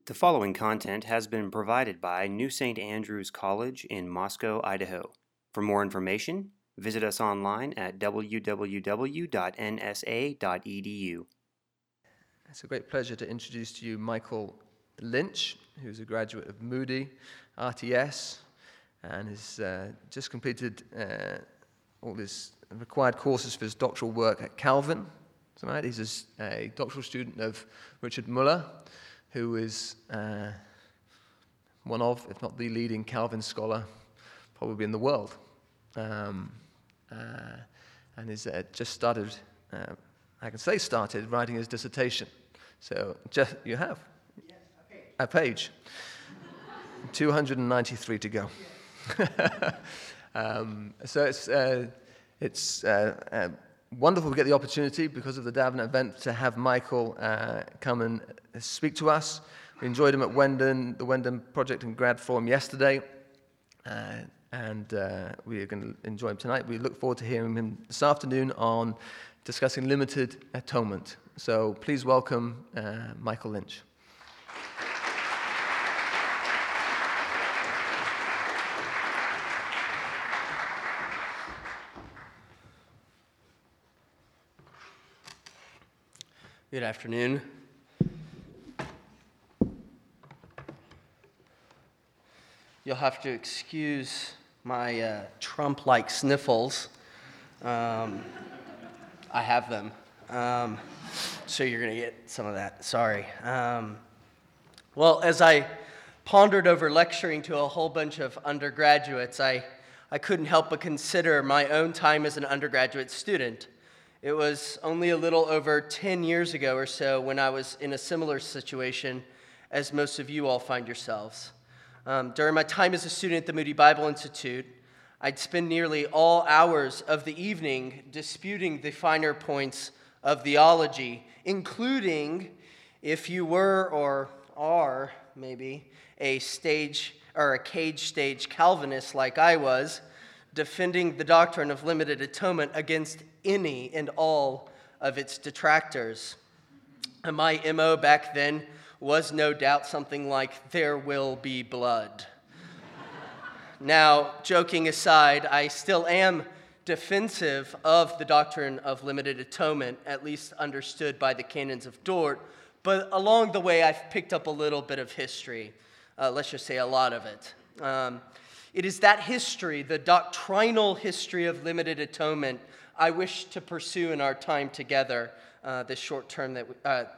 The following content has been provided by New St. Andrews College in Moscow, Idaho. For more information, visit us online at www.nsa.edu. It's a great pleasure to introduce to you Michael Lynch, who's a graduate of Moody, RTS, and has just completed all his required courses for his doctoral work at Calvin. Right? He's a doctoral student of Richard Muller, who is one of, if not the leading Calvin scholar, probably in the world, and is just started, I can say started, writing his dissertation. So you have a page, 293 to go. So it's wonderful to get the opportunity, because of the Davenant event, to have Michael come and speak to us. We enjoyed him at Wendon, the Wendon Project and Grad Forum yesterday, and we are going to enjoy him tonight. We look forward to hearing him this afternoon on discussing limited atonement. So please welcome Michael Lynch. Good afternoon. You'll have to excuse my Trump-like sniffles. I have them. So you're going to get some of that. Sorry. Well, as I pondered over lecturing to a whole bunch of undergraduates, I couldn't help but consider my own time as an undergraduate student. It was only a little over 10 years ago or so when I was in a similar situation as most of you all find yourselves. During my time as a student at the Moody Bible Institute, I'd spend nearly all hours of the evening disputing the finer points of theology, including if you were or are maybe a stage or a cage stage Calvinist like I was, defending the doctrine of limited atonement against any and all of its detractors. And my MO back then was no doubt something like, "There will be blood." Now, joking aside, I still am defensive of the doctrine of limited atonement, at least understood by the canons of Dort, but along the way I've picked up a little bit of history, let's just say a lot of it. It is that history, the doctrinal history of limited atonement, I wish to pursue in our time together, this short time that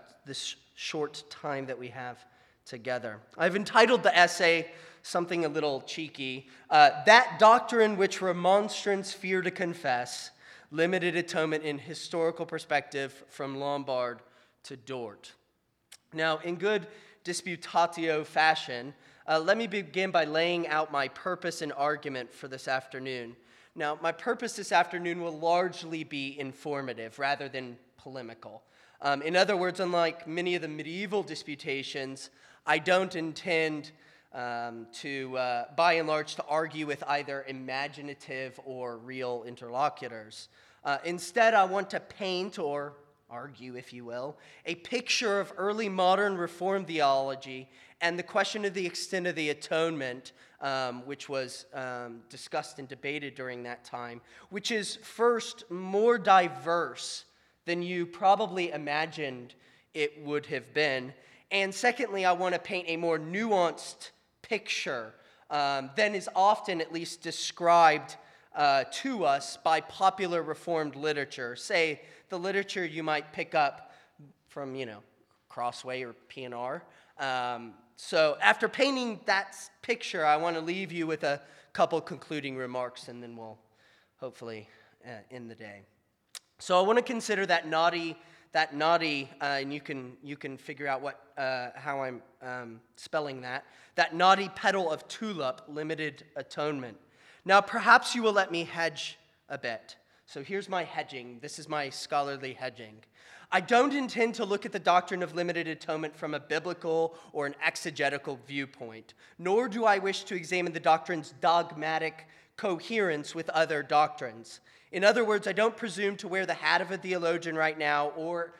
we have together. I've entitled the essay something a little cheeky, "That Doctrine Which Remonstrants Fear to Confess, Limited Atonement in Historical Perspective from Lombard to Dort." Now, in good disputatio fashion, let me begin by laying out my purpose and argument for this afternoon. Now, my purpose this afternoon will largely be informative rather than polemical. In other words, unlike many of the medieval disputations, I don't intend to, by and large, to argue with either imaginative or real interlocutors. Instead, I want to paint, or argue, if you will, a picture of early modern Reformed theology and the question of the extent of the atonement, which was discussed and debated during that time, which is first more diverse than you probably imagined it would have been, and secondly, I want to paint a more nuanced picture than is often at least described to us by popular Reformed literature, say the literature you might pick up from, Crossway or P&R. So after painting that picture, I want to leave you with a couple concluding remarks, and then we'll hopefully end the day. So I want to consider that naughty, and you can figure out how I'm spelling that naughty petal of tulip, limited atonement. Now, perhaps you will let me hedge a bit. So here's my hedging. This is my scholarly hedging. I don't intend to look at the doctrine of limited atonement from a biblical or an exegetical viewpoint, nor do I wish to examine the doctrine's dogmatic coherence with other doctrines. In other words, I don't presume to wear the hat of a theologian right now or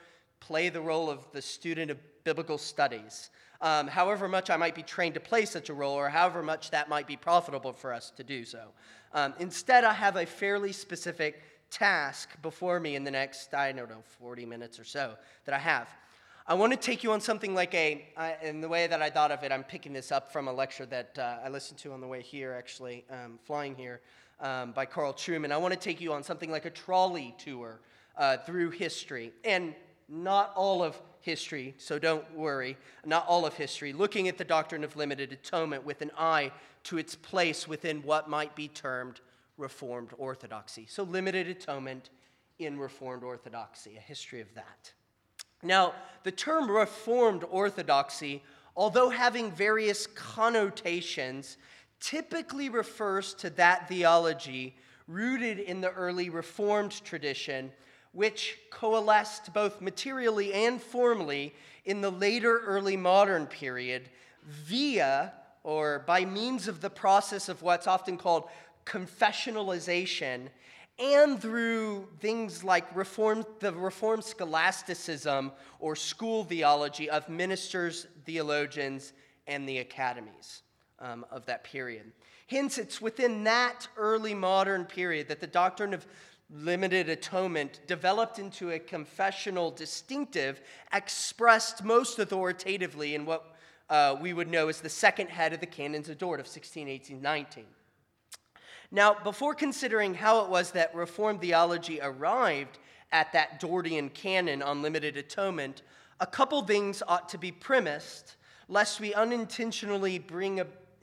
play the role of the student of biblical studies, however much I might be trained to play such a role, or however much that might be profitable for us to do so. Instead, I have a fairly specific task before me in the next, 40 minutes or so that I have. I want to take you on something like in the way that I thought of it, I'm picking this up from a lecture that I listened to on the way here, actually, flying here, by Carl Trueman. I want to take you on something like a trolley tour through history. And not all of history, so don't worry, not all of history, looking at the doctrine of limited atonement with an eye to its place within what might be termed Reformed orthodoxy. So limited atonement in Reformed orthodoxy, a history of that. Now, the term Reformed orthodoxy, although having various connotations, typically refers to that theology rooted in the early Reformed tradition, which coalesced both materially and formally in the later early modern period via, or by means of the process of what's often called confessionalization, and through things like the Reformed scholasticism or school theology of ministers, theologians, and the academies of that period. Hence, it's within that early modern period that the doctrine of limited atonement developed into a confessional distinctive expressed most authoritatively in what we would know as the second head of the Canons of Dort of 16, 18, 19. Now, before considering how it was that Reformed theology arrived at that Dortian canon on limited atonement, a couple things ought to be premised, lest we unintentionally bring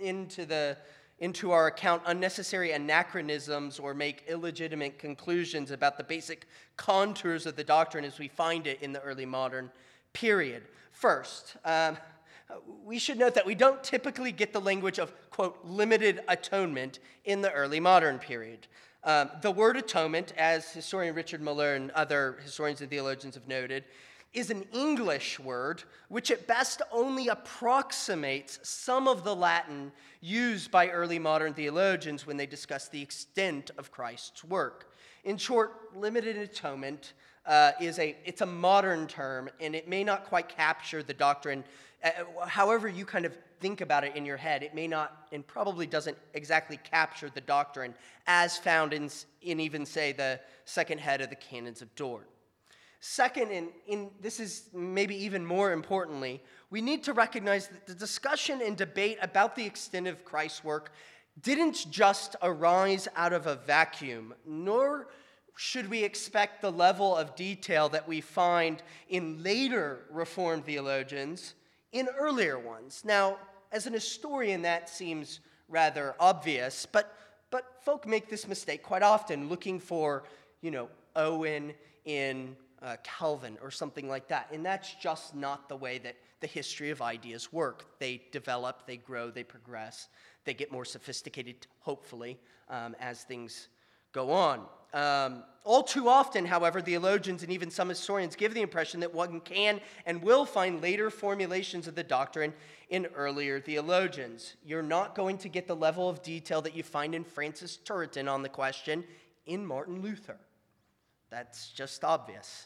into our account unnecessary anachronisms or make illegitimate conclusions about the basic contours of the doctrine as we find it in the early modern period. First, we should note that we don't typically get the language of, quote, limited atonement in the early modern period. The word atonement, as historian Richard Muller and other historians and theologians have noted, is an English word which at best only approximates some of the Latin used by early modern theologians when they discuss the extent of Christ's work. In short, limited atonement it's a modern term, and it may not quite capture the doctrine. However you kind of think about it in your head, it may not, and probably doesn't exactly capture the doctrine as found in even, say, the second head of the Canons of Dort. Second, and this is maybe even more importantly, we need to recognize that the discussion and debate about the extent of Christ's work didn't just arise out of a vacuum, nor should we expect the level of detail that we find in later Reformed theologians in earlier ones. Now, as an historian, that seems rather obvious, but folk make this mistake quite often, looking for, Owen in Calvin or something like that. And that's just not the way that the history of ideas work. They develop, they grow, they progress, they get more sophisticated, hopefully, as things go on. All too often, however, theologians and even some historians give the impression that one can and will find later formulations of the doctrine in earlier theologians. You're not going to get the level of detail that you find in Francis Turretin on the question in Martin Luther. That's just obvious.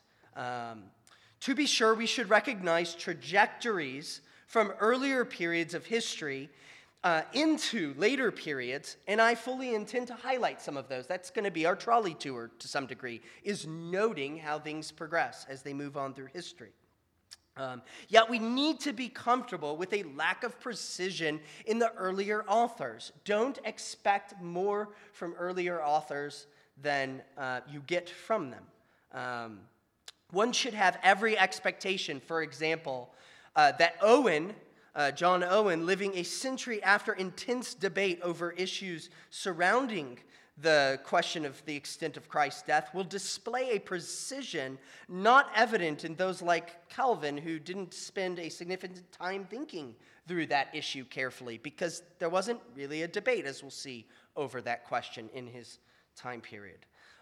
To be sure, we should recognize trajectories from earlier periods of history into later periods, and I fully intend to highlight some of those. That's going to be our trolley tour to some degree, is noting how things progress as they move on through history. Yet we need to be comfortable with a lack of precision in the earlier authors. Don't expect more from earlier authors than you get from them. One should have every expectation, for example, that John Owen, living a century after intense debate over issues surrounding the question of the extent of Christ's death, will display a precision not evident in those like Calvin, who didn't spend a significant time thinking through that issue carefully, because there wasn't really a debate, as we'll see, over that question in his time period.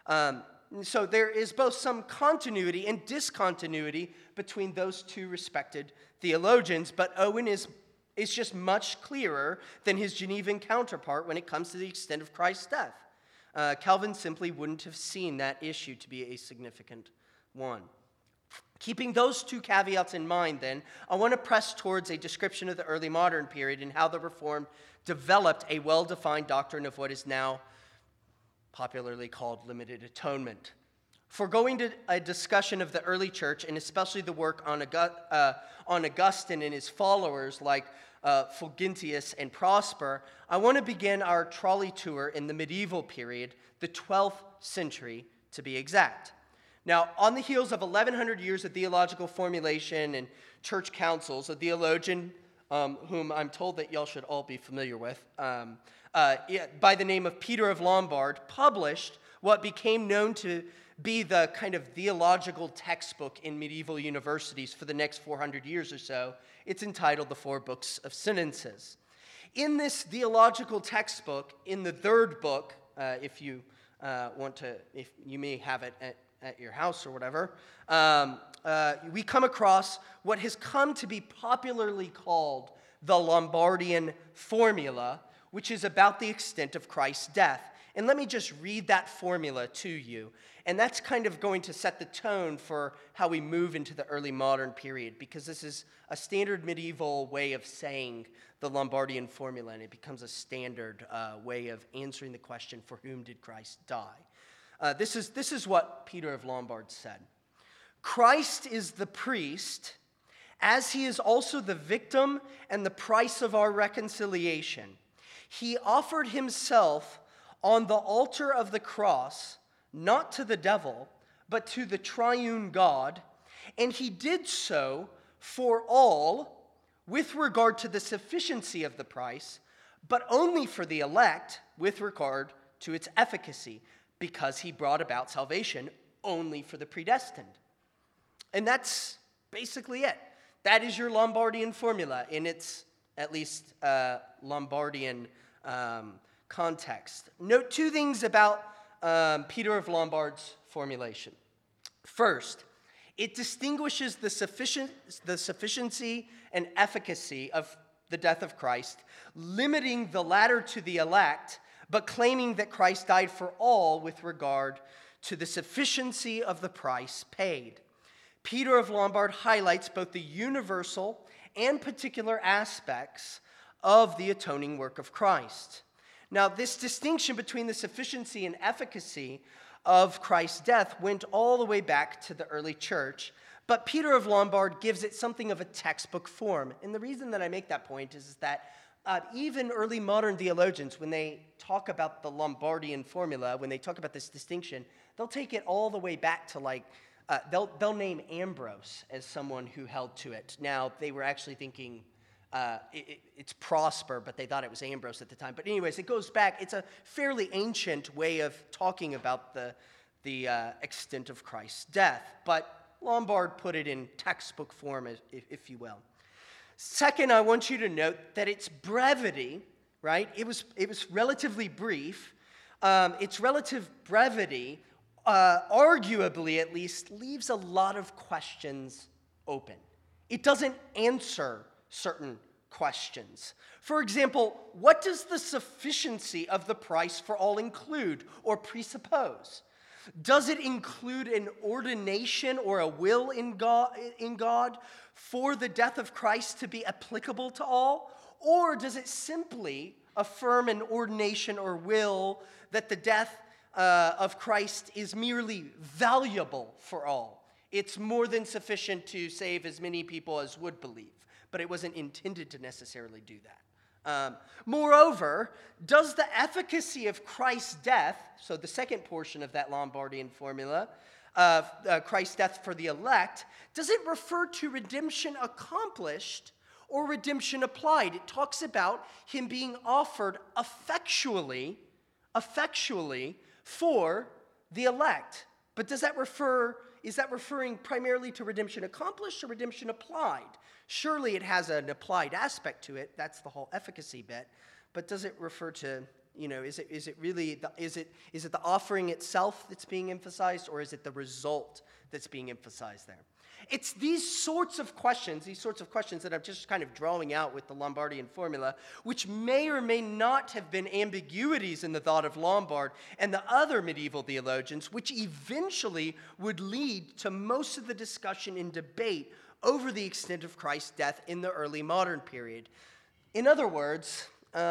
So there is both some continuity and discontinuity between those two respected theologians, but Owen is just much clearer than his Genevan counterpart when it comes to the extent of Christ's death. Calvin simply wouldn't have seen that issue to be a significant one. Keeping those two caveats in mind, then, I want to press towards a description of the early modern period and how the Reformed developed a well-defined doctrine of what is now popularly called limited atonement. Foregoing to a discussion of the early church, and especially the work on Augustine and his followers like Fulgentius and Prosper, I want to begin our trolley tour in the medieval period, the 12th century to be exact. Now, on the heels of 1,100 years of theological formulation and church councils, a theologian whom I'm told that y'all should all be familiar with, by the name of Peter of Lombard, published what became known to be the kind of theological textbook in medieval universities for the next 400 years or so. It's entitled The Four Books of Sentences. In this theological textbook, in the third book, if you may have it at your house or whatever, we come across what has come to be popularly called the Lombardian formula, which is about the extent of Christ's death. And let me just read that formula to you. And that's kind of going to set the tone for how we move into the early modern period, because this is a standard medieval way of saying the Lombardian formula, and it becomes a standard way of answering the question, for whom did Christ die? This is what Peter of Lombard said. Christ is the priest, as he is also the victim and the price of our reconciliation. He offered himself on the altar of the cross, not to the devil, but to the triune God, and he did so for all with regard to the sufficiency of the price, but only for the elect with regard to its efficacy, because he brought about salvation only for the predestined. And that's basically it. That is your Lombardian formula in its, at least, Lombardian context. Note two things about Peter of Lombard's formulation. First, it distinguishes the sufficiency and efficacy of the death of Christ, limiting the latter to the elect, but claiming that Christ died for all with regard to the sufficiency of the price paid. Peter of Lombard highlights both the universal and particular aspects of the atoning work of Christ. Now, this distinction between the sufficiency and efficacy of Christ's death went all the way back to the early church, but Peter of Lombard gives it something of a textbook form. And the reason that I make that point is that even early modern theologians, when they talk about the Lombardian formula, when they talk about this distinction, they'll take it all the way back to they'll name Ambrose as someone who held to it. Now, they were actually thinking it's Prosper, but they thought it was Ambrose at the time. But anyways, it goes back. It's a fairly ancient way of talking about the extent of Christ's death. But Lombard put it in textbook form, if you will. Second, I want you to note that its brevity, right? It was relatively brief. Its relative brevity, arguably at least, leaves a lot of questions open. It doesn't answer certain questions. For example, what does the sufficiency of the price for all include or presuppose? Does it include an ordination or a will in God for the death of Christ to be applicable to all? Or does it simply affirm an ordination or will that the death of Christ is merely valuable for all? It's more than sufficient to save as many people as would believe, but it wasn't intended to necessarily do that. Moreover, does the efficacy of Christ's death, so the second portion of that Lombardian formula, Christ's death for the elect, does it refer to redemption accomplished or redemption applied? It talks about him being offered effectually for the elect. But is that referring primarily to redemption accomplished or redemption applied? Surely it has an applied aspect to it. That's the whole efficacy bit. But does it refer to, is it the offering itself that's being emphasized, or is it the result that's being emphasized there? It's these sorts of questions that I'm just kind of drawing out with the Lombardian formula, which may or may not have been ambiguities in the thought of Lombard and the other medieval theologians, which eventually would lead to most of the discussion and debate over the extent of Christ's death in the early modern period. In other words,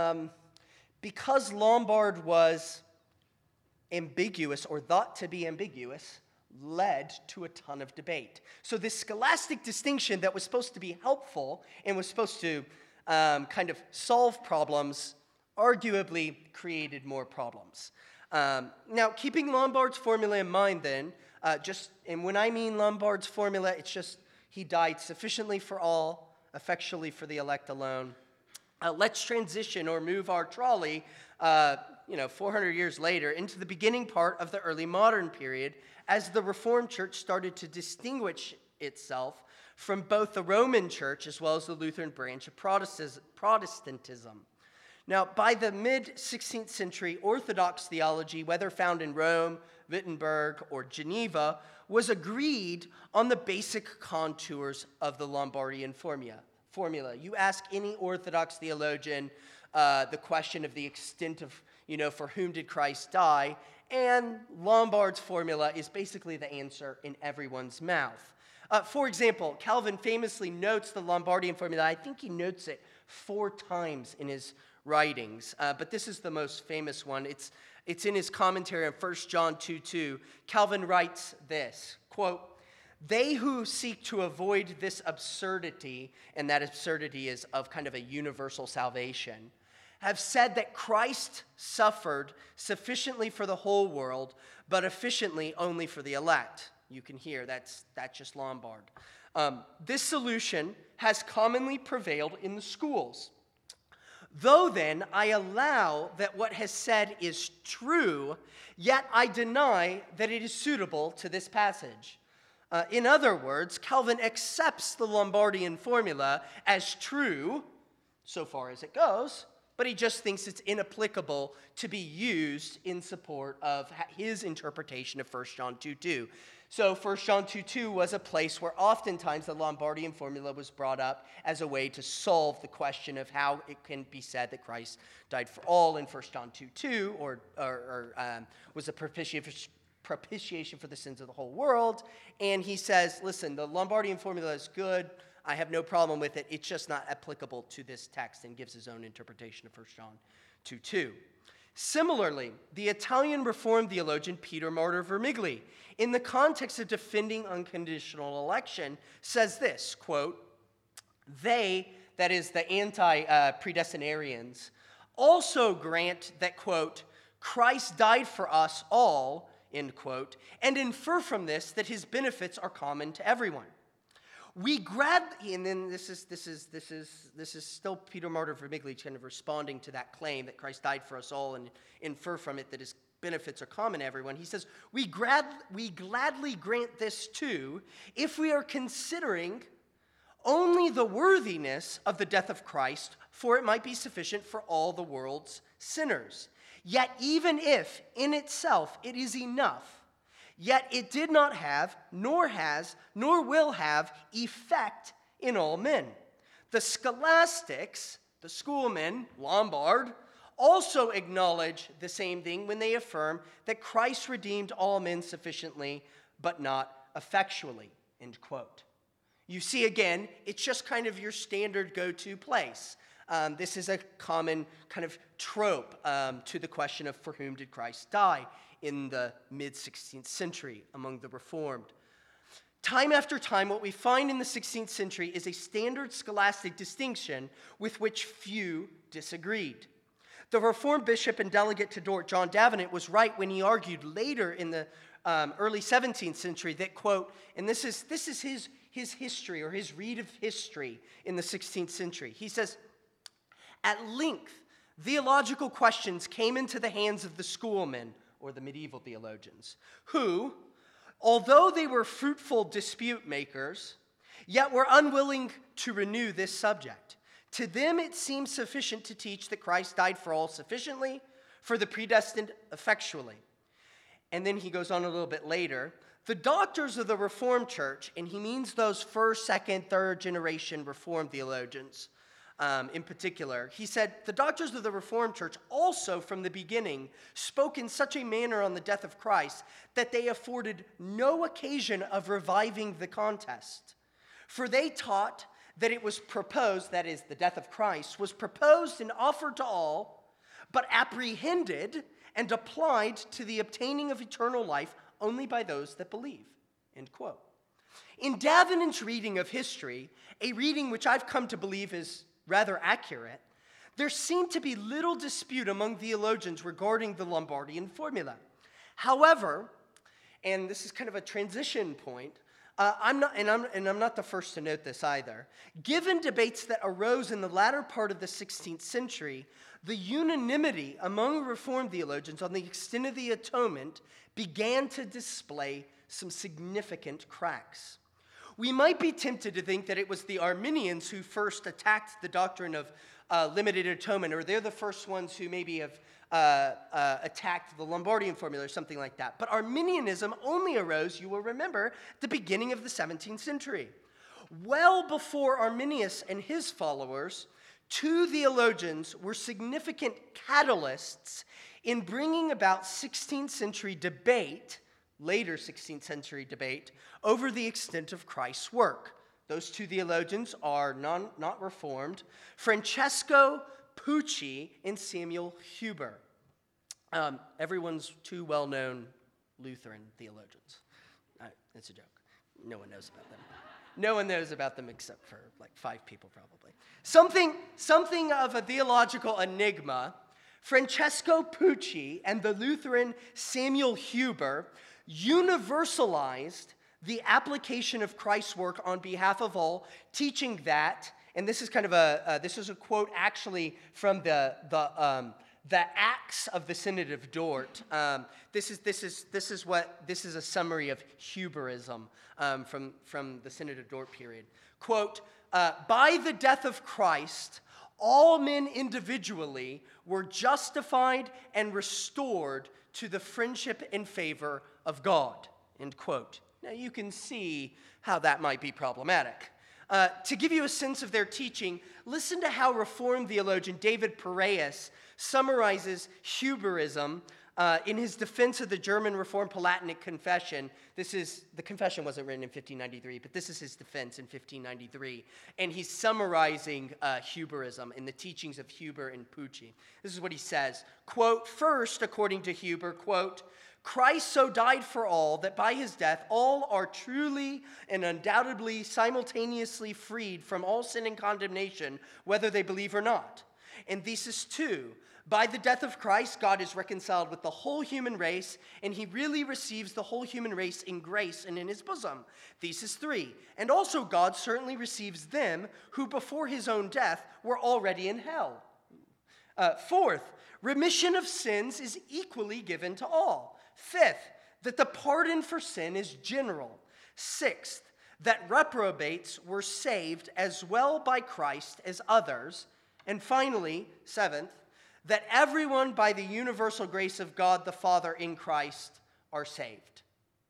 because Lombard was ambiguous or thought to be ambiguous, led to a ton of debate. So this scholastic distinction that was supposed to be helpful and was supposed to kind of solve problems arguably created more problems. Now, keeping Lombard's formula in mind then, and when I mean Lombard's formula, it's just he died sufficiently for all, effectually for the elect alone. Let's transition or move our trolley 400 years later into the beginning part of the early modern period as the Reformed Church started to distinguish itself from both the Roman Church as well as the Lutheran branch of Protestantism. Now, by the mid-16th century, Orthodox theology, whether found in Rome, Wittenberg, or Geneva, was agreed on the basic contours of the Lombardian formula. You ask any Orthodox theologian the question of the extent of, for whom did Christ die, and Lombard's formula is basically the answer in everyone's mouth. For example, Calvin famously notes the Lombardian formula. I think he notes it 4 times in his writings, but this is the most famous one. It's in his commentary on 1 John 2:2. Calvin writes this, quote, "They who seek to avoid this absurdity," and that absurdity is of kind of a universal salvation, "have said that Christ suffered sufficiently for the whole world, but efficiently only for the elect." You can hear that's just Lombard. This solution has commonly prevailed in the schools. Though then I allow that what has said is true, yet I deny that it is suitable to this passage. In other words, Calvin accepts the Lombardian formula as true, so far as it goes, but he just thinks it's inapplicable to be used in support of his interpretation of 1 John 2:2. So 1 John 2:2 was a place where oftentimes the Lombardian formula was brought up as a way to solve the question of how it can be said that Christ died for all in 1 John 2:2, or was a propitiation for the sins of the whole world. And he says, listen, the Lombardian formula is good. I have no problem with it. It's just not applicable to this text, and gives his own interpretation of 1 John 2:2. Similarly, the Italian Reformed theologian Peter Martyr Vermigli, in the context of defending unconditional election, says this, quote, "They," that is the anti-predestinarians, "also grant that, quote, Christ died for us all," end quote, "and infer from this that his benefits are common to everyone. And then this is still Peter Martyr Vermigli kind of responding to that claim that Christ died for us all and infer from it that his benefits are common to everyone. He says, we gladly grant this too if we are considering only the worthiness of the death of Christ, for it might be sufficient for all the world's sinners. Yet even if in itself it is enough, yet it did not have, nor has, nor will have effect in all men. The scholastics, the schoolmen, Lombard, also acknowledge the same thing when they affirm that Christ redeemed all men sufficiently, but not effectually," end quote. You see, again, it's just kind of your standard go-to place. This is a common kind of trope to the question of for whom did Christ die in the mid-16th century among the Reformed. Time after time, what we find in the 16th century is a standard scholastic distinction with which few disagreed. The Reformed bishop and delegate to Dort, John Davenant, was right when he argued later in the early 17th century that, quote, and this is his history or his read of history in the 16th century. He says, "At length, theological questions came into the hands of the schoolmen," or the medieval theologians, "who, although they were fruitful dispute makers, yet were unwilling to renew this subject. To them it seemed sufficient to teach that Christ died for all sufficiently, for the predestined effectually." And then he goes on a little bit later, The doctors of the Reformed Church, and he means those first, second, third generation Reformed theologians in particular, he said, the doctors of the Reformed Church also from the beginning spoke in such a manner on the death of Christ that they afforded no occasion of reviving the contest. For they taught that it was proposed, that is, the death of Christ, was proposed and offered to all, but apprehended and applied to the obtaining of eternal life only by those that believe, end quote. In Davenant's reading of history, a reading which I've come to believe is rather accurate, there seemed to be little dispute among theologians regarding the Lombardian formula. However, and this is kind of a transition point, I'm not the first to note this either. Given debates that arose in the latter part of the 16th century, the unanimity among Reformed theologians on the extent of the atonement began to display some significant cracks. We might be tempted to think that it was the Arminians who first attacked the doctrine of limited atonement, or they're the first ones who maybe have attacked the Lombardian formula or something like that. But Arminianism only arose, you will remember, at the beginning of the 17th century. Well before Arminius and his followers, two theologians were significant catalysts in bringing about 16th century debate, later 16th century debate, over the extent of Christ's work. Those two theologians are not Reformed, Francesco Pucci and Samuel Huber. Everyone's two well-known Lutheran theologians. It's a joke. No one knows about them. No one knows about them except for like 5 people probably. Something of a theological enigma. Francesco Pucci and the Lutheran Samuel Huber universalized the application of Christ's work on behalf of all, teaching that, and this is kind of this is a quote actually from the Acts of the Synod of Dort. This is a summary of Huberism from the Synod of Dort period. Quote, by the death of Christ, all men individually were justified and restored to the friendship and favor of God, end quote. Now you can see how that might be problematic. To give you a sense of their teaching, listen to how Reformed theologian David Pereus summarizes Huberism in his defense of the German Reformed Palatinate Confession. The confession wasn't written in 1593, but this is his defense in 1593. And he's summarizing Huberism in the teachings of Huber and Pucci. This is what he says, quote, first, according to Huber, quote, Christ so died for all that by his death all are truly and undoubtedly simultaneously freed from all sin and condemnation, whether they believe or not. And thesis 2, by the death of Christ, God is reconciled with the whole human race, and he really receives the whole human race in grace and in his bosom. Thesis 3, and also God certainly receives them who before his own death were already in hell. Fourth, remission of sins is equally given to all. Fifth, that the pardon for sin is general. Sixth, that reprobates were saved as well by Christ as others. And finally, seventh, that everyone by the universal grace of God the Father in Christ are saved.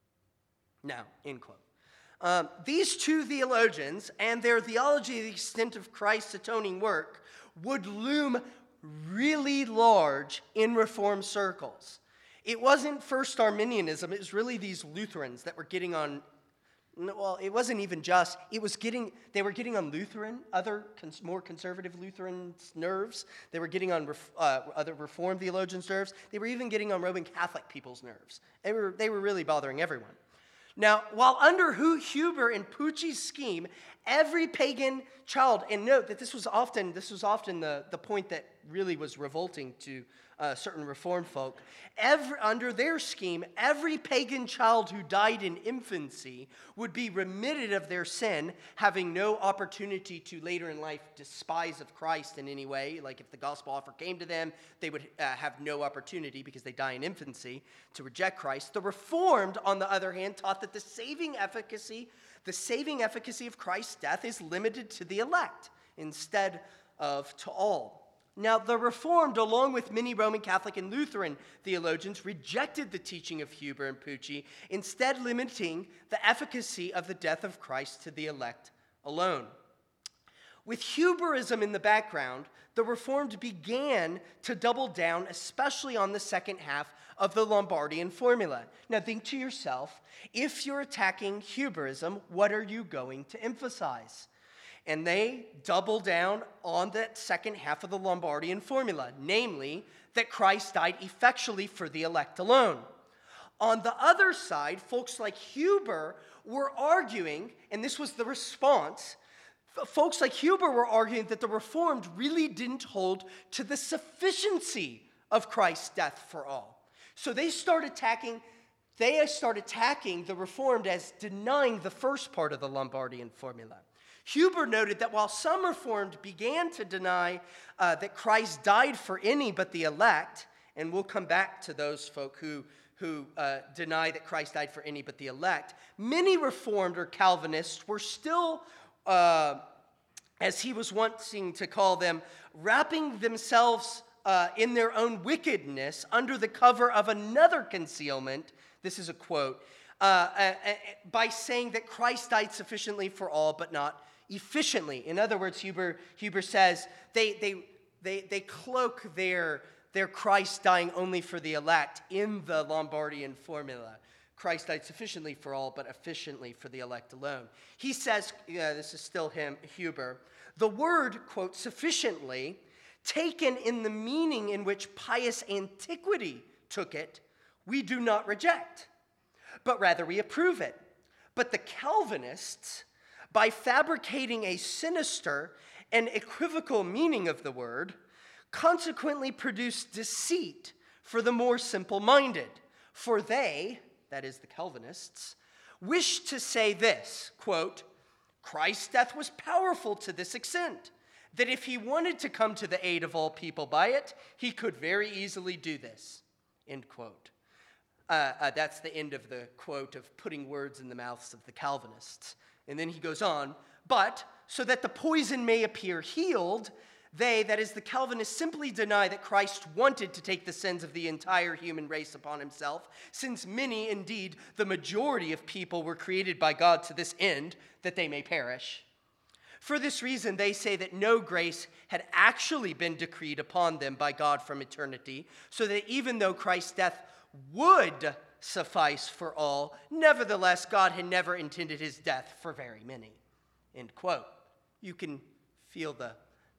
Now, end quote. These two theologians and their theology of the extent of Christ's atoning work would loom really large in Reformed circles. It wasn't first Arminianism, it was really these Lutherans that were getting on, well, it wasn't even just, they were getting on Lutheran, other more conservative Lutherans' nerves. They were getting on other Reformed theologians' nerves. They were even getting on Roman Catholic people's nerves. They were really bothering everyone. Now, while under Huber and Pucci's scheme, every pagan child, and note that this was often the point that really was revolting to certain Reformed folk, under their scheme, every pagan child who died in infancy would be remitted of their sin, having no opportunity to later in life despise of Christ in any way. Like if the gospel offer came to them, they would have no opportunity because they die in infancy to reject Christ. The Reformed, on the other hand, taught that the saving efficacy of Christ's death is limited to the elect instead of to all. Now, the Reformed, along with many Roman Catholic and Lutheran theologians, rejected the teaching of Huber and Pucci, instead limiting the efficacy of the death of Christ to the elect alone. With Huberism in the background, the Reformed began to double down, especially on the second half of the Lombardian formula. Now think to yourself, if you're attacking Huberism, what are you going to emphasize? And they double down on that second half of the Lombardian formula, namely that Christ died effectually for the elect alone. On the other side, folks like Huber were arguing, and this was the response, folks like Huber were arguing that the Reformed really didn't hold to the sufficiency of Christ's death for all. So they start attacking the Reformed as denying the first part of the Lombardian formula. Huber noted that while some Reformed began to deny that Christ died for any but the elect, and we'll come back to those folk who deny that Christ died for any but the elect, many Reformed or Calvinists were still, as he was wanting to call them, wrapping themselves in their own wickedness under the cover of another concealment. This is a quote, by saying that Christ died sufficiently for all but not efficiently. In other words, Huber says they cloak their Christ dying only for the elect in the Lombardian formula. Christ died sufficiently for all, but efficiently for the elect alone. He says, this is still Huber, the word, quote, sufficiently, taken in the meaning in which pious antiquity took it, we do not reject, but rather we approve it. But the Calvinists, by fabricating a sinister and equivocal meaning of the word, consequently produce deceit for the more simple-minded. For they, that is the Calvinists, wish to say this, quote, Christ's death was powerful to this extent that if he wanted to come to the aid of all people by it, he could very easily do this, end quote. That's the end of the quote of putting words in the mouths of the Calvinists. And then he goes on, but so that the poison may appear healed, they, that is the Calvinists, simply deny that Christ wanted to take the sins of the entire human race upon himself, since many, indeed, the majority of people were created by God to this end, that they may perish. For this reason, they say that no grace had actually been decreed upon them by God from eternity, so that even though Christ's death would suffice for all, nevertheless, God had never intended his death for very many. End quote. You can feel the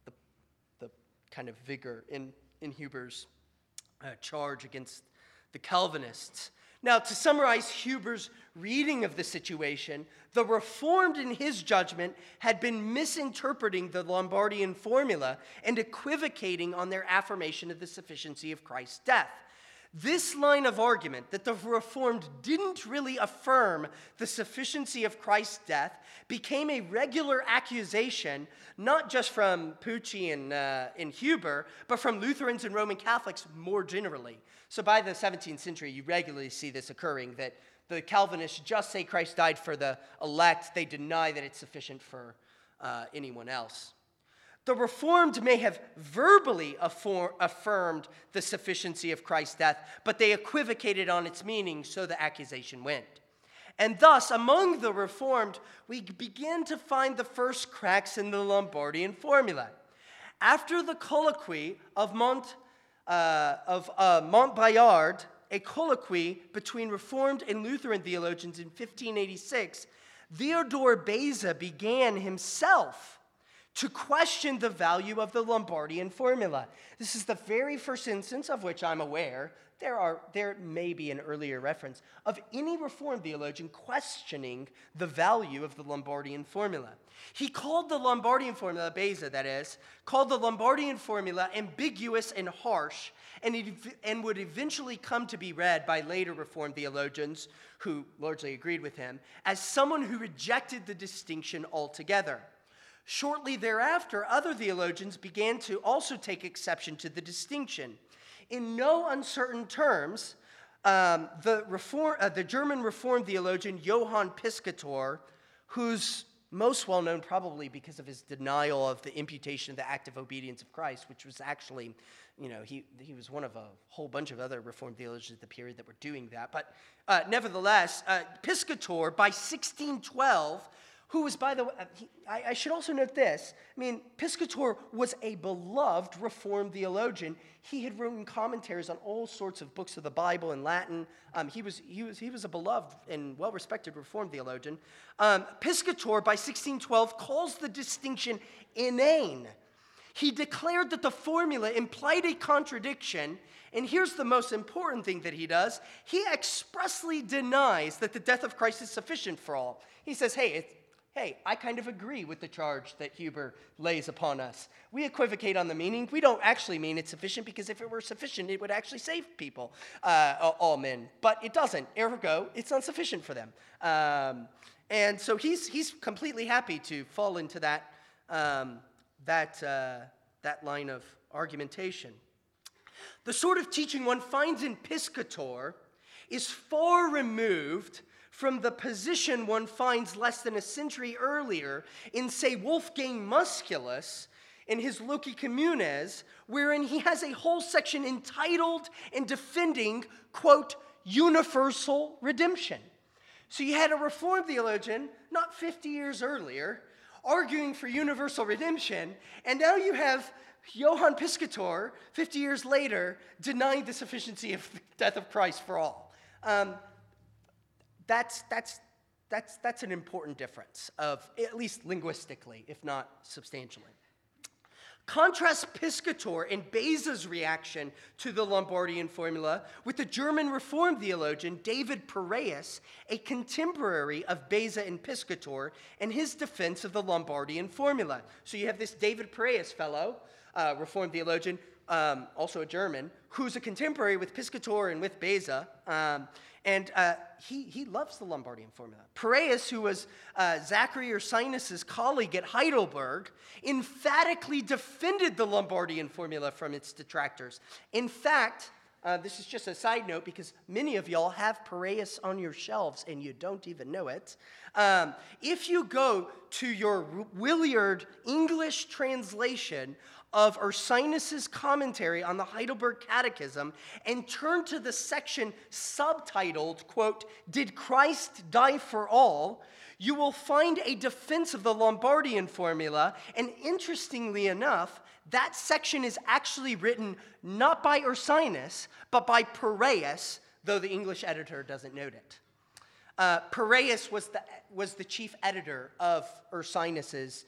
kind of vigor in Huber's charge against the Calvinists. Now, to summarize Huber's reading of the situation, the Reformed, in his judgment, had been misinterpreting the Lombardian formula and equivocating on their affirmation of the sufficiency of Christ's death. This line of argument, that the Reformed didn't really affirm the sufficiency of Christ's death, became a regular accusation, not just from Pucci and Huber, but from Lutherans and Roman Catholics more generally. So by the 17th century, you regularly see this occurring, that the Calvinists just say Christ died for the elect. They deny that it's sufficient for anyone else. The Reformed may have verbally affirmed the sufficiency of Christ's death, but they equivocated on its meaning, so the accusation went. And thus, among the Reformed, we begin to find the first cracks in the Lombardian formula. After the colloquy of Montbayard, a colloquy between Reformed and Lutheran theologians in 1586, Theodore Beza began himself to question the value of the Lombardian formula. This is the very first instance of which I'm aware. There may be an earlier reference of any Reformed theologian questioning the value of the Lombardian formula. He called the Lombardian formula, Beza that is, called the Lombardian formula ambiguous and harsh, and would eventually come to be read by later Reformed theologians who largely agreed with him as someone who rejected the distinction altogether. Shortly thereafter, other theologians began to also take exception to the distinction. In no uncertain terms, the German Reformed theologian Johann Piscator, whose most well known probably because of his denial of the imputation of the active obedience of Christ, which was actually, he was one of a whole bunch of other Reformed theologians at the period that were doing that. But nevertheless, Piscator, by 1612, who was, by the way, I should also note this. Piscator was a beloved Reformed theologian. He had written commentaries on all sorts of books of the Bible in Latin. He was a beloved and well-respected Reformed theologian. Piscator, by 1612, calls the distinction inane. He declared that the formula implied a contradiction, and here's the most important thing that he does. He expressly denies that the death of Christ is sufficient for all. He says, hey, I kind of agree with the charge that Huber lays upon us. We equivocate on the meaning. We don't actually mean it's sufficient, because if it were sufficient, it would actually save people, all men. But it doesn't. Ergo, it's insufficient for them. And so he's completely happy to fall into that line of argumentation. The sort of teaching one finds in Piscator is far removed from the position one finds less than a century earlier in, say, Wolfgang Musculus in his Loci Communes, wherein he has a whole section entitled and defending, quote, universal redemption. So you had a Reformed theologian, not 50 years earlier, arguing for universal redemption, and now you have Johann Piscator, 50 years later, denying the sufficiency of the death of Christ for all. That's an important difference, at least linguistically, if not substantially. Contrast Piscator and Beza's reaction to the Lombardian formula with the German Reformed theologian David Piraeus, a contemporary of Beza and Piscator, and his defense of the Lombardian formula. So you have this David Piraeus fellow, Reformed theologian, also a German, who's a contemporary with Piscator and with Beza, and he loves the Lombardian formula. Piraeus, who was Zachary Ursinus' colleague at Heidelberg, emphatically defended the Lombardian formula from its detractors. In fact, this is just a side note because many of y'all have Piraeus on your shelves and you don't even know it. If you go to your Williard English translation of Ursinus' commentary on the Heidelberg Catechism and turn to the section subtitled, quote, "Did Christ die for all?" you will find a defense of the Lombardian formula, and interestingly enough, that section is actually written not by Ursinus, but by Piraeus, though the English editor doesn't note it. Piraeus was the chief editor of Ursinus's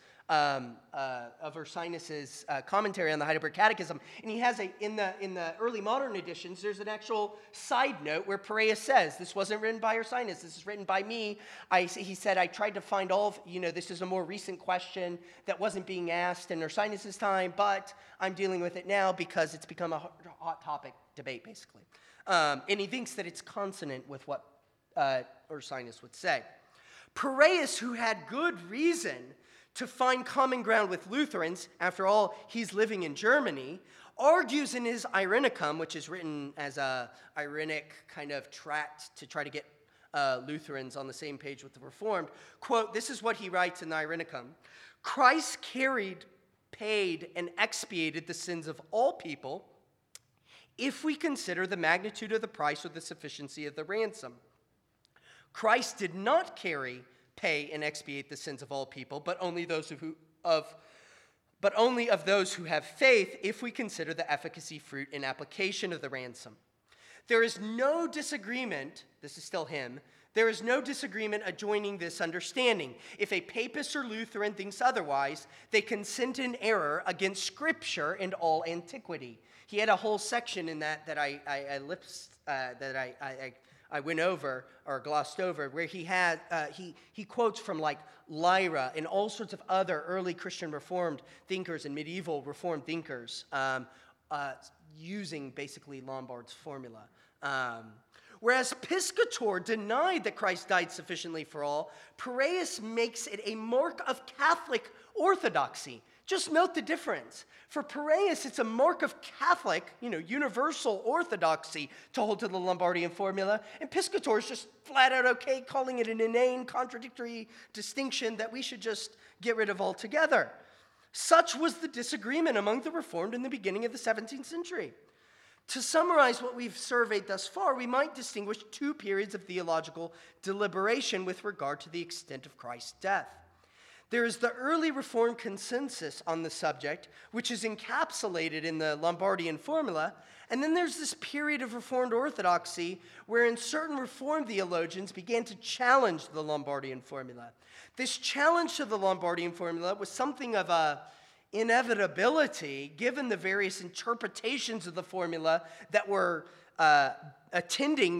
commentary on the Heidelberg Catechism, and he has in the early modern editions. There's an actual side note where Piraeus says, "This wasn't written by Ursinus. This is written by me." He said, "I tried to find all of this is a more recent question that wasn't being asked in Ursinus' time, but I'm dealing with it now because it's become a hot topic debate, basically." And he thinks that it's consonant with what Ursinus would say. Piraeus, who had good reason to find common ground with Lutherans, after all, he's living in Germany, argues in his Irenicum, which is written as a Irenic kind of tract to try to get Lutherans on the same page with the Reformed. Quote, this is what he writes in the Irenicum: "Christ carried, paid, and expiated the sins of all people if we consider the magnitude of the price or the sufficiency of the ransom. Christ did not carry, pay, and expiate the sins of all people, but only of those who have faith, if we consider the efficacy, fruit, and application of the ransom. There is no disagreement," this is still him, "there is no disagreement adjoining this understanding. If a papist or Lutheran thinks otherwise, they consent in error against Scripture and all antiquity." He had a whole section in that I went over or glossed over, where he quotes from like Lyra and all sorts of other early Christian Reformed thinkers and medieval Reformed thinkers using basically Lombard's formula. Whereas Piscator denied that Christ died sufficiently for all, Piraeus makes it a mark of Catholic orthodoxy Just note the difference. For Paraeus, it's a mark of Catholic, universal orthodoxy to hold to the Lombardian formula. And Piscator is just flat out okay, calling it an inane, contradictory distinction that we should just get rid of altogether. Such was the disagreement among the Reformed in the beginning of the 17th century. To summarize what we've surveyed thus far, we might distinguish two periods of theological deliberation with regard to the extent of Christ's death. There is the early Reformed consensus on the subject, which is encapsulated in the Lombardian formula, and then there's this period of Reformed orthodoxy wherein certain Reformed theologians began to challenge the Lombardian formula. This challenge to the Lombardian formula was something of a inevitability given the various interpretations of the formula that were attending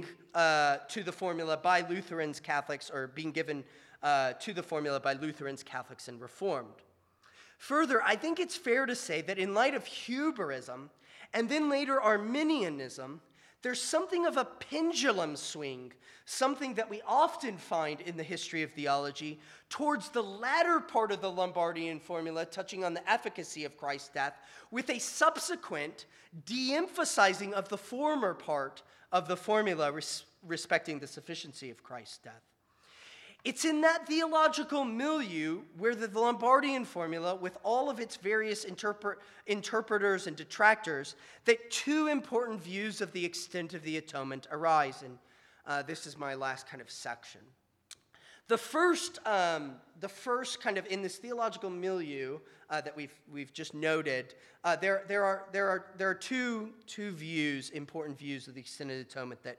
to the formula by Lutherans, Catholics, or being given to the formula by Lutherans, Catholics, and Reformed. Further, I think it's fair to say that in light of Huberism and then later Arminianism, there's something of a pendulum swing, something that we often find in the history of theology, towards the latter part of the Lombardian formula, touching on the efficacy of Christ's death, with a subsequent de-emphasizing of the former part of the formula respecting the sufficiency of Christ's death. It's in that theological milieu where the Lombardian formula, with all of its various interpreters and detractors, that two important views of the extent of the atonement arise. And this is my last kind of section. The first kind of in this theological milieu that we've just noted, there are two views, important views of the extent of the atonement that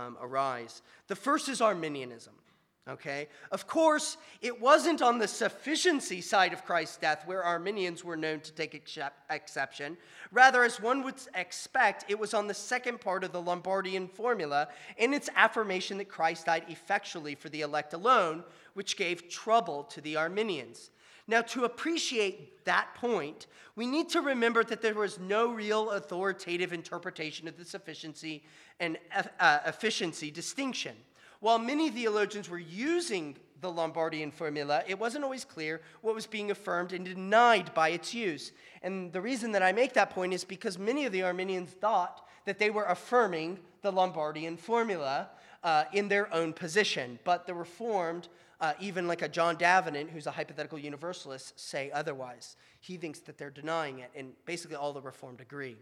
arise. The first is Arminianism. Okay? Of course, it wasn't on the sufficiency side of Christ's death where Arminians were known to take exception. Rather, as one would expect, it was on the second part of the Lombardian formula in its affirmation that Christ died effectually for the elect alone, which gave trouble to the Arminians. Now, to appreciate that point, we need to remember that there was no real authoritative interpretation of the sufficiency and efficiency distinction. While many theologians were using the Lombardian formula, it wasn't always clear what was being affirmed and denied by its use. And the reason that I make that point is because many of the Arminians thought that they were affirming the Lombardian formula in their own position. But the Reformed, even like a John Davenant, who's a hypothetical universalist, say otherwise. He thinks that they're denying it, and basically all the Reformed agree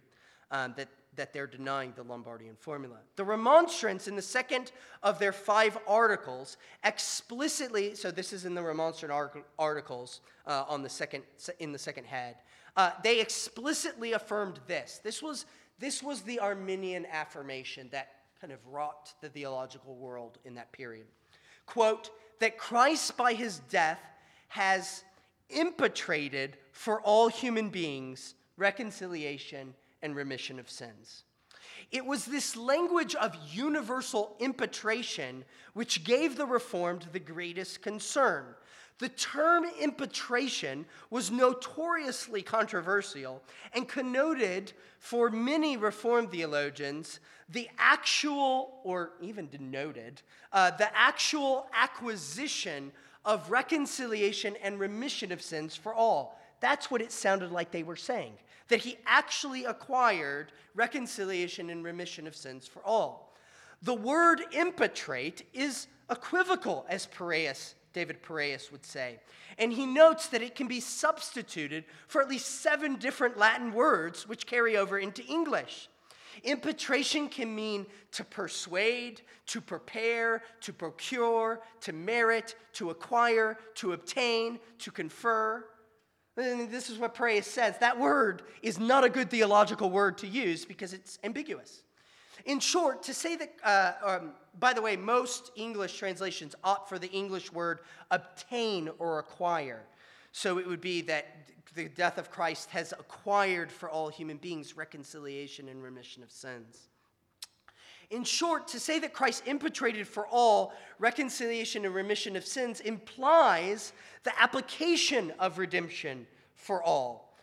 that they're denying the Lombardian formula. The Remonstrants, in the second of their 5 articles, explicitly, so this is in the Remonstrant articles in the second head, they explicitly affirmed this. This was the Arminian affirmation that kind of rocked the theological world in that period. Quote, that Christ by his death has impetrated for all human beings reconciliation and remission of sins. It was this language of universal impetration which gave the Reformed the greatest concern. The term impetration was notoriously controversial and connoted for many Reformed theologians the actual, or even denoted, the actual acquisition of reconciliation and remission of sins for all. That's what it sounded like they were saying, that he actually acquired reconciliation and remission of sins for all. The word impetrate is equivocal, as David Paraeus would say, and he notes that it can be substituted for at least 7 different Latin words which carry over into English. Impetration can mean to persuade, to prepare, to procure, to merit, to acquire, to obtain, to confer. And this is what Paraeus says. That word is not a good theological word to use because it's ambiguous. In short, to say that, by the way, most English translations opt for the English word obtain or acquire. So it would be that the death of Christ has acquired for all human beings reconciliation and remission of sins. In short, to say that Christ impetrated for all reconciliation and remission of sins implies the application of redemption for all,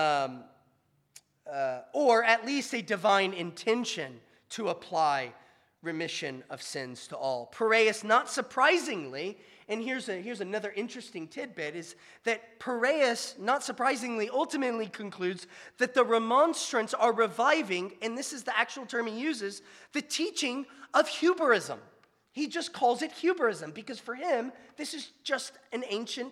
or at least a divine intention to apply remission of sins to all. Piraeus, not surprisingly, and here's another interesting tidbit, is that Piraeus, not surprisingly, ultimately concludes that the remonstrants are reviving, and this is the actual term he uses, the teaching of Huberism. He just calls it Huberism because for him, this is just an ancient,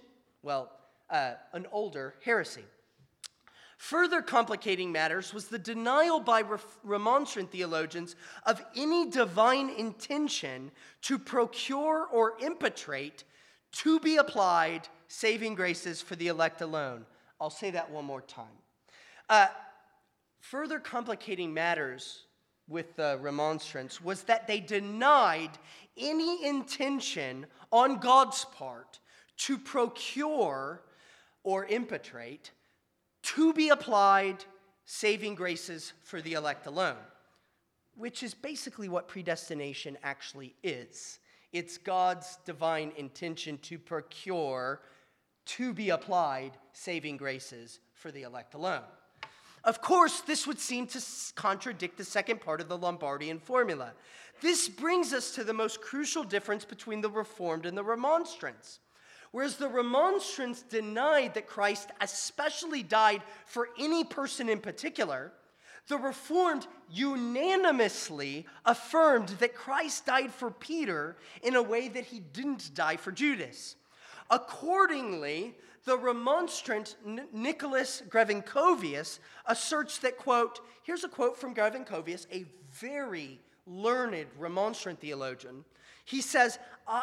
an older heresy. Further complicating matters was the denial by remonstrant theologians of any divine intention to procure or impetrate to be applied saving graces for the elect alone. I'll say that one more time. Further complicating matters with the remonstrants was that they denied any intention on God's part to procure or impetrate to be applied saving graces for the elect alone, which is basically what predestination actually is. It's God's divine intention to procure, to be applied saving graces for the elect alone. Of course, this would seem to contradict the second part of the Lombardian formula. This brings us to the most crucial difference between the Reformed and the Remonstrants. Whereas the Remonstrants denied that Christ especially died for any person in particular, the Reformed unanimously affirmed that Christ died for Peter in a way that he didn't die for Judas. Accordingly, the remonstrant Nicholas Grevencovius asserts that, quote, here's a quote from Grevencovius, a very learned remonstrant theologian. He says,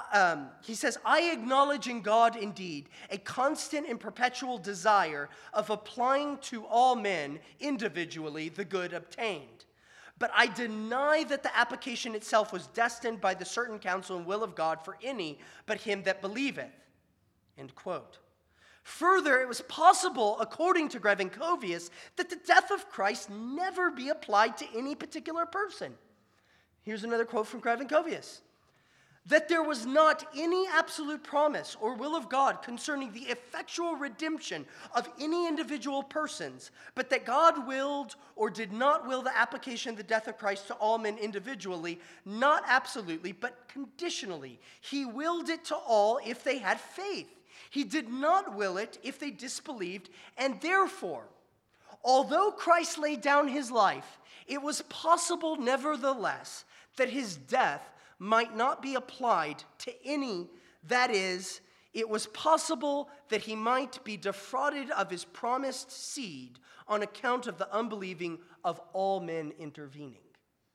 I acknowledge in God indeed a constant and perpetual desire of applying to all men individually the good obtained. But I deny that the application itself was destined by the certain counsel and will of God for any but him that believeth. End quote. Further, it was possible, according to Grevencovius, that the death of Christ never be applied to any particular person. Here's another quote from Grevencovius. That there was not any absolute promise or will of God concerning the effectual redemption of any individual persons, but that God willed or did not will the application of the death of Christ to all men individually, not absolutely, but conditionally. He willed it to all if they had faith. He did not will it if they disbelieved, and therefore, although Christ laid down his life, it was possible nevertheless that his death might not be applied to any, that is, it was possible that he might be defrauded of his promised seed on account of the unbelieving of all men intervening.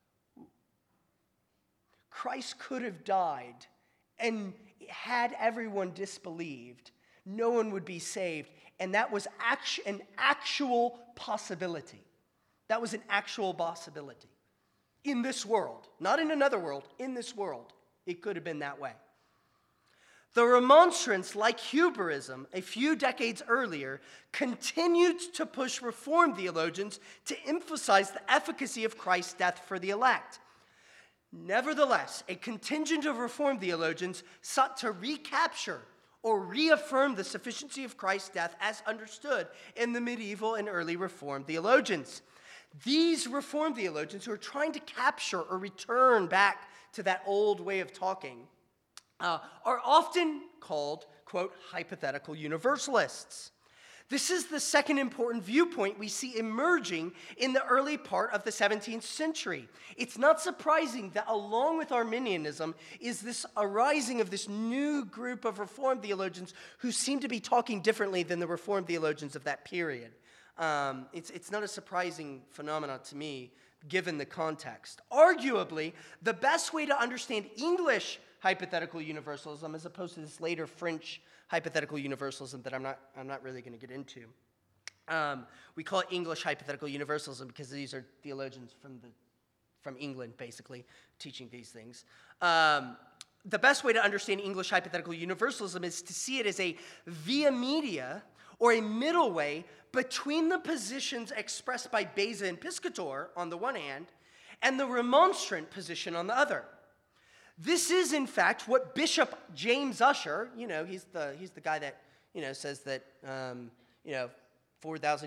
Christ could have died, and had everyone disbelieved, no one would be saved, and that was an actual possibility. That was an actual possibility. In this world, not in another world, in this world, it could have been that way. The remonstrants, like Huberism a few decades earlier, continued to push Reformed theologians to emphasize the efficacy of Christ's death for the elect. Nevertheless, a contingent of Reformed theologians sought to recapture or reaffirm the sufficiency of Christ's death as understood in the medieval and early Reformed theologians. These Reformed theologians who are trying to capture or return back to that old way of talking are often called, quote, hypothetical universalists. This is the second important viewpoint we see emerging in the early part of the 17th century. It's not surprising that along with Arminianism is this arising of this new group of Reformed theologians who seem to be talking differently than the Reformed theologians of that period. It's not a surprising phenomenon to me, given the context. Arguably, the best way to understand English hypothetical universalism, as opposed to this later French hypothetical universalism that I'm not really going to get into. We call it English hypothetical universalism because these are theologians from England, basically, teaching these things. The best way to understand English hypothetical universalism is to see it as a via media, or a middle way between the positions expressed by Beza and Piscator on the one hand, and the remonstrant position on the other. This is, in fact, what Bishop James Ussher, he's the guy that, says that, 4,000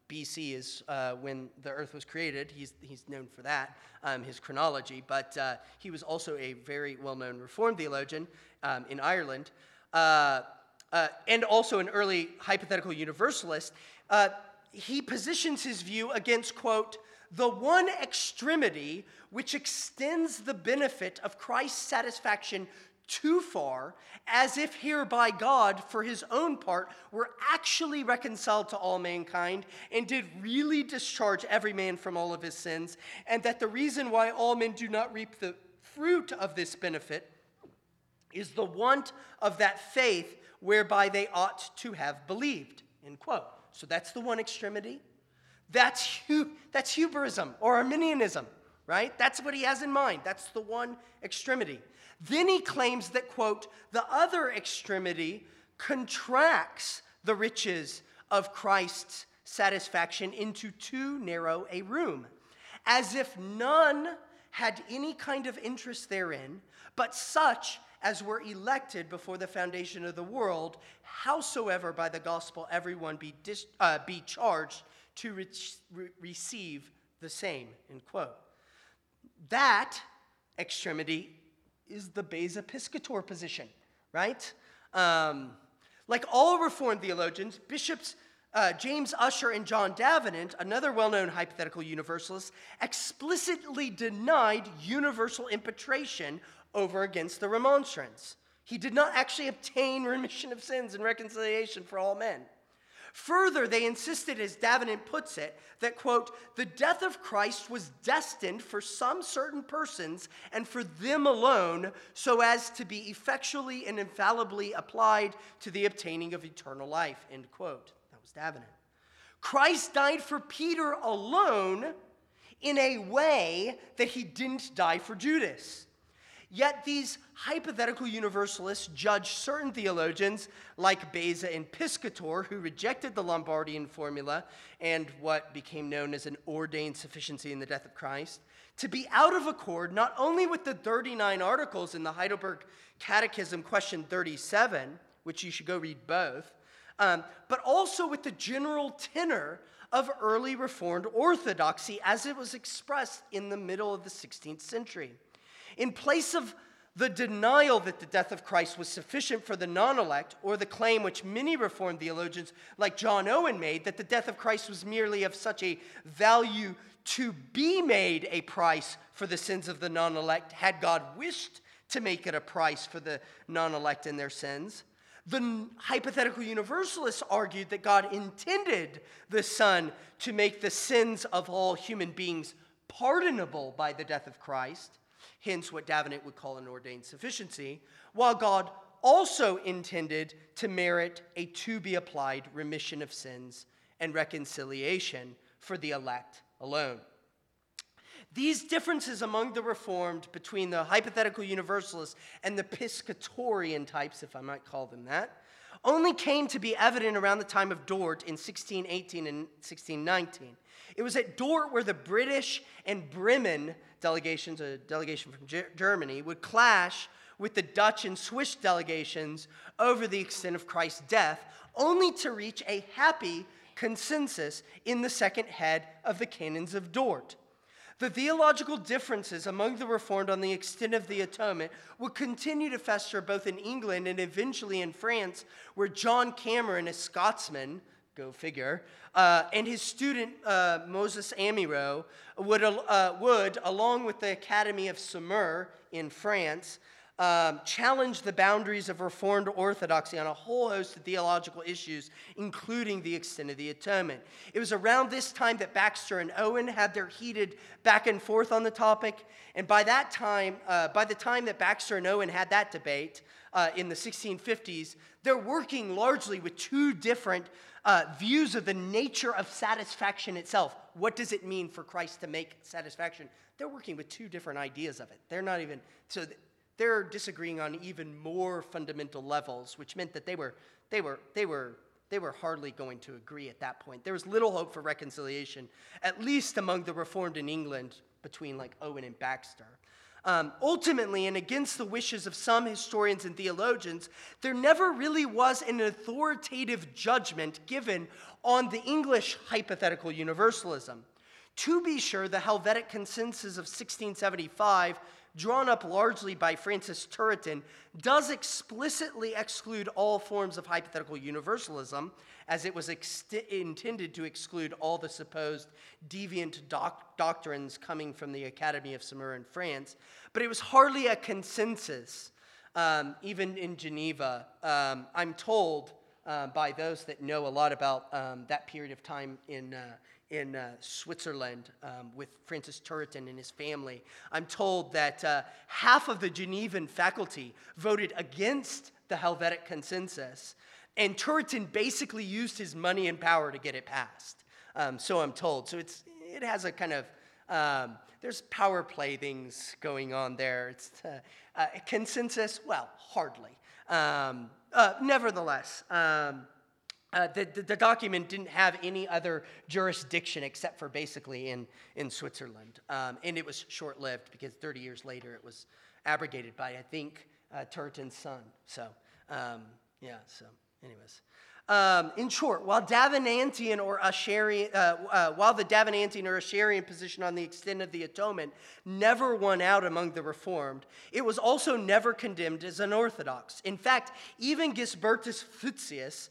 BC is when the earth was created. He's known for that, his chronology. But he was also a very well-known Reformed theologian in Ireland, and also an early hypothetical universalist. He positions his view against, quote, the one extremity which extends the benefit of Christ's satisfaction too far, as if hereby God, for his own part, were actually reconciled to all mankind and did really discharge every man from all of his sins, and that the reason why all men do not reap the fruit of this benefit is the want of that faith whereby they ought to have believed, end quote. So that's the one extremity. That's Huberism or Arminianism, right? That's what he has in mind. That's the one extremity. Then he claims that, quote, the other extremity contracts the riches of Christ's satisfaction into too narrow a room, as if none had any kind of interest therein, but such as were elected before the foundation of the world, howsoever by the gospel everyone be charged to receive the same, end quote. That extremity is the Beza Piscator position, right? Like all Reformed theologians, Bishops James Ussher and John Davenant, another well-known hypothetical universalist, explicitly denied universal impetration over against the Remonstrants. He did not actually obtain remission of sins and reconciliation for all men. Further, they insisted, as Davenant puts it, that, quote, the death of Christ was destined for some certain persons and for them alone, so as to be effectually and infallibly applied to the obtaining of eternal life, end quote. That was Davenant. Christ died for Peter alone in a way that he didn't die for Judas. Yet these hypothetical universalists judge certain theologians like Beza and Piscator, who rejected the Lombardian formula and what became known as an ordained sufficiency in the death of Christ, to be out of accord not only with the 39 articles in the Heidelberg Catechism, question 37, which you should go read both, but also with the general tenor of early Reformed orthodoxy as it was expressed in the middle of the 16th century. In place of the denial that the death of Christ was sufficient for the non-elect, or the claim which many Reformed theologians like John Owen made, that the death of Christ was merely of such a value to be made a price for the sins of the non-elect, had God wished to make it a price for the non-elect and their sins, the hypothetical universalists argued that God intended the Son to make the sins of all human beings pardonable by the death of Christ, hence what Davenant would call an ordained sufficiency, while God also intended to merit a to-be-applied remission of sins and reconciliation for the elect alone. These differences among the Reformed between the hypothetical universalists and the Piscatorian types, if I might call them that, only came to be evident around the time of Dort in 1618 and 1619. It was at Dort where the British and Bremen delegations, a delegation from Germany, would clash with the Dutch and Swiss delegations over the extent of Christ's death, only to reach a happy consensus in the second head of the Canons of Dort. The theological differences among the Reformed on the extent of the atonement would continue to fester both in England and eventually in France, where John Cameron, a Scotsman, go figure, and his student Moses Amirault would, along with the Academy of Saumur in France, challenge the boundaries of Reformed orthodoxy on a whole host of theological issues, including the extent of the atonement. It was around this time that Baxter and Owen had their heated back and forth on the topic, and by the time that Baxter and Owen had that debate in the 1650s, they're working largely with two different views of the nature of satisfaction itself. What does it mean for Christ to make satisfaction? They're working with two different ideas of it. They're disagreeing on even more fundamental levels, which meant that they were hardly going to agree at that point. There was little hope for reconciliation, at least among the Reformed in England, between like Owen and Baxter. Ultimately, and against the wishes of some historians and theologians, there never really was an authoritative judgment given on the English hypothetical universalism. To be sure, the Helvetic Consensus of 1675, drawn up largely by Francis Turretin, does explicitly exclude all forms of hypothetical universalism, as it was intended to exclude all the supposed deviant doctrines coming from the Academy of Saumur in France. But it was hardly a consensus, even in Geneva. I'm told by those that know a lot about that period of time in Switzerland with Francis Turretin and his family. I'm told that half of the Genevan faculty voted against the Helvetic Consensus, and Turretin basically used his money and power to get it passed. So I'm told. So it has a kind of, there's power play things going on there. It's a consensus, well, hardly. Nevertheless, the document didn't have any other jurisdiction except for basically in Switzerland. And it was short-lived because 30 years later it was abrogated by, I think, Turretin's son. So, anyways. In short, while the Davenantian or Asherian position on the extent of the atonement never won out among the Reformed, it was also never condemned as unorthodox. In fact, even Gisbertus Fuchsius,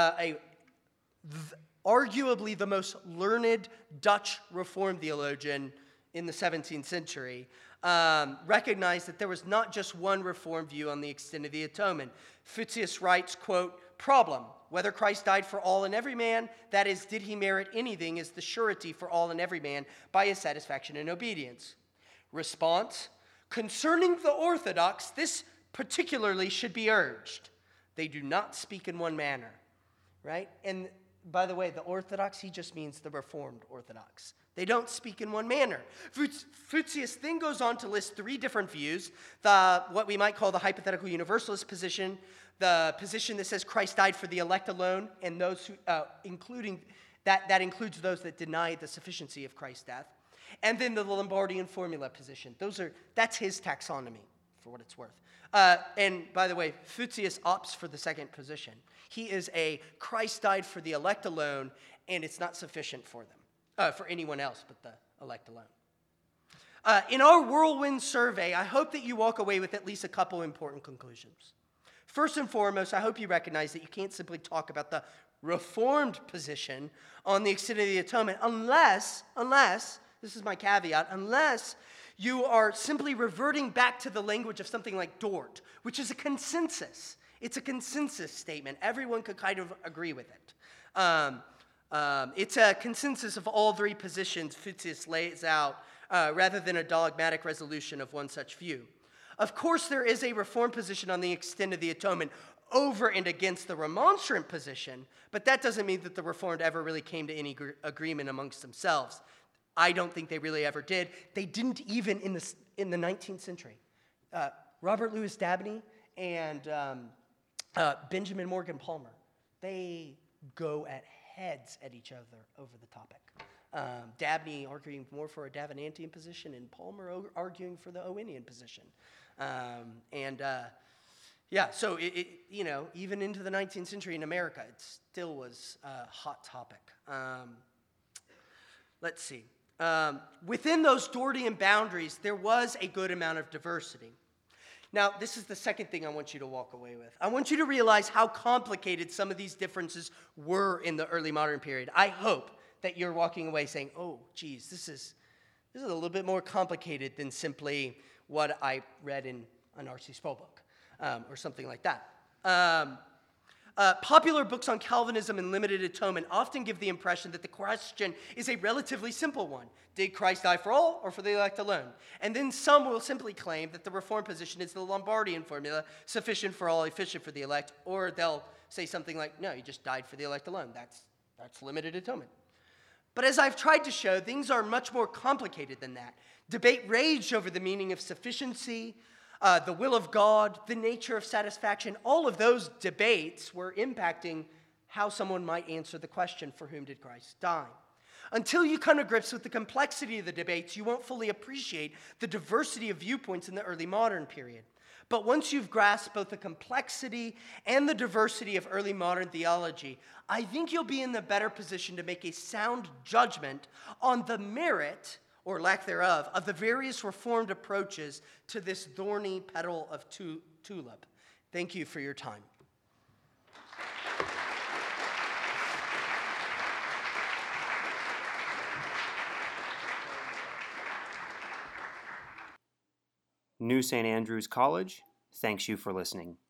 arguably the most learned Dutch Reformed theologian in the 17th century, recognized that there was not just one Reformed view on the extent of the atonement. Fuchsius writes, quote, "Problem, whether Christ died for all and every man, that is, did he merit anything, is the surety for all and every man by his satisfaction and obedience." Response, concerning the Orthodox, this particularly should be urged. They do not speak in one manner, right? And by the way, the Orthodox, he just means the Reformed Orthodox. They don't speak in one manner. Fuchsius then goes on to list three different views, what we might call the hypothetical universalist position, the position that says Christ died for the elect alone, and those who, including that includes those that deny the sufficiency of Christ's death, and then the Lombardian formula position. That's his taxonomy, for what it's worth. And by the way, Fuchsius opts for the second position. He is a Christ died for the elect alone, and it's not sufficient for them, for anyone else but the elect alone. In our whirlwind survey, I hope that you walk away with at least a couple important conclusions. First and foremost, I hope you recognize that you can't simply talk about the Reformed position on the extent of the atonement unless, this is my caveat, unless you are simply reverting back to the language of something like Dort, which is a consensus. It's a consensus statement. Everyone could kind of agree with it. It's a consensus of all three positions Fuchsius lays out rather than a dogmatic resolution of one such view. Of course, there is a Reformed position on the extent of the atonement over and against the Remonstrant position, but that doesn't mean that the Reformed ever really came to any agreement amongst themselves. I don't think they really ever did. They didn't even in the 19th century. Robert Louis Dabney and Benjamin Morgan Palmer, they go at heads at each other over the topic. Dabney arguing more for a Davenantian position and Palmer arguing for the Owenian position. So even into the 19th century in America, it still was a hot topic. Let's see. Within those Dortian boundaries, there was a good amount of diversity. Now, this is the second thing I want you to walk away with. I want you to realize how complicated some of these differences were in the early modern period. I hope that you're walking away saying, oh, geez, this is a little bit more complicated than simply what I read in an R.C. Sproul book or something like that. Popular books on Calvinism and limited atonement often give the impression that the question is a relatively simple one. Did Christ die for all or for the elect alone? And then some will simply claim that the Reformed position is the Lombardian formula, sufficient for all, efficient for the elect, or they'll say something like, no, he just died for the elect alone. That's limited atonement. But as I've tried to show, things are much more complicated than that. Debate raged over the meaning of sufficiency, the will of God, the nature of satisfaction. All of those debates were impacting how someone might answer the question, for whom did Christ die? Until you come to grips with the complexity of the debates, you won't fully appreciate the diversity of viewpoints in the early modern period. But once you've grasped both the complexity and the diversity of early modern theology, I think you'll be in the better position to make a sound judgment on the merit, or lack thereof, of the various Reformed approaches to this thorny petal of tulip. Thank you for your time. New St. Andrews College thanks you for listening.